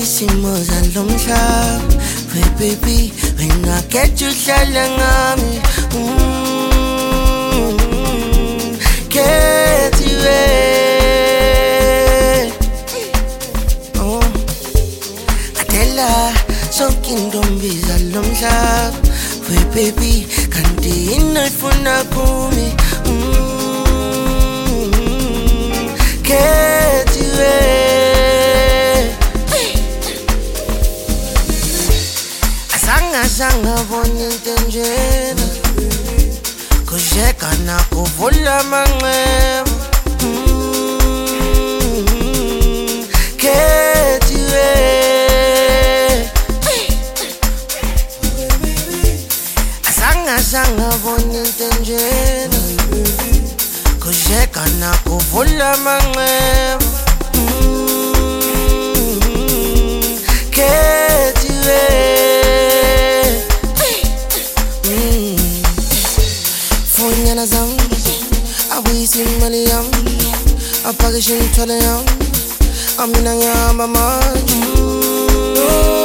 isimo zalomhlaba. We baby, when I get you hlala ngami. Get you Adela, sonke intombi zalomhlaba. We baby, kanti inifuna kumi. Get you Asanga boni tenjena Kujeka na kuvula manqeba. Get you Asanga boni tenjena Kujeka na kuvula manqeba. Get you Funyana zam Awisi mali yam Apagishin tole yam Aminang yam aman